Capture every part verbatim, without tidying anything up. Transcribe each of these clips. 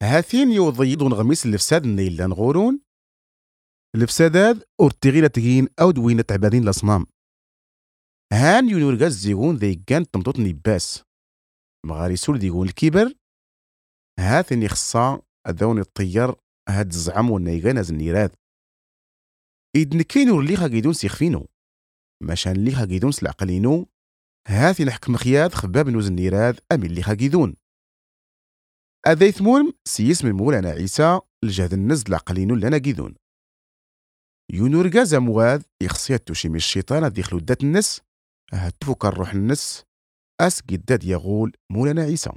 هاثين يوضيض غميس الفساد نيلا نغورون الفسادات ارتغيلا تجين او دوينة عبادين الاصنام. هان يونورغاز زيغون ذي كان تمطوط نيباس مغاري سول ديغون الكبر. هاثين يخصا اذون الطيار هاد الزعم والنيغان از النيراد إذ كاينو اللي غاكيدون سيخفينو ماشان اللي غاكيدون سلعقلينو. هاثي نحكم خياض خباب نوز النيراد أمي اللي غاكيدون هذا يثمون سيسم مولانا عيسى الجهد النزد العقلينو اللي انا كيدون يونورغا زمواد يخصيات توشيمي الشيطان هاد يخلو دات النس هاد تفوك الروح النس اس قداد يغول مولانا عيسى.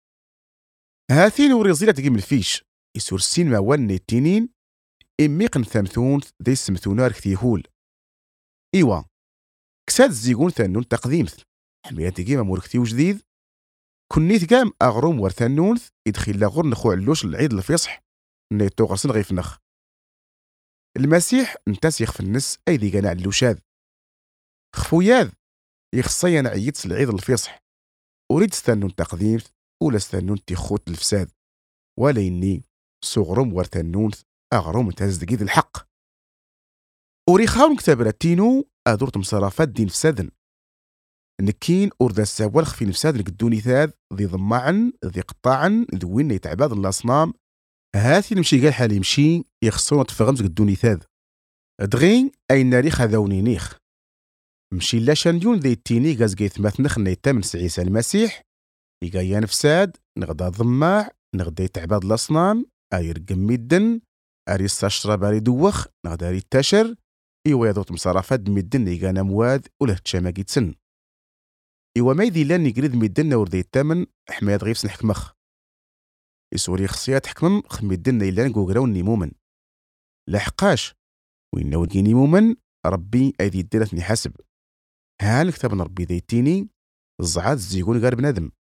هاثين وريزيلة تقيم الفيش يسور السين ما واني التنين إميقن ثامثون ذي السمثونار كثيهول. إيوا كساد الزيقون ثانون تقديمث حميات كيما مور كثيو جديد كنيت كام أغروم ورثانونث يدخل لغور نخو علوش العيد الفيصح نيتو غرسن غيفنخ المسيح انتاس يخف النس أي ذي قناع اللوشاذ خفوياذ يخصيا عيدت العيد الفيصح أريد ستانون تقديمث ولا ستانون تيخوت الفساد ولا إني صغرم ورثانونث أغروم انتاز دقيد الحق أوري خاون كتابراتينو أدورت مصرافات دين فسادن نكين أوردا السوال خفي نفساد نقدوني ثاذ ذي ضمعن ذي قطاعن ذوين يتعباد الأصنام. هاثي نمشي قال حالي مشي يخصون تفغمز قدوني ثاذ دغين أي ناري خذوني نيخ مشي لا شانديون ذي التيني غاز قيث مثنخ نيتا من عيسى المسيح يقايا نفساد نغدا ضماع نغدا يتعباد الأصنام أي رقم ميدن أري استشرب أري دوخ نغدا أري التاشر إيوا يضوط مصارفات ميدن يقانا مواد وله تشاماكي تسن. إوا ما يدي لان يقريد ميدنا وردي التامن حمايات غيفسن حكمخ يسوري خصيات حكمم خميدنا إلان قوقراون نيمومن لاحقاش وين نوكي نيمومن ربي أيدي الدلتني حسب هان كتاب ربي ذيتيني الزعاد الزيقون غير بنادم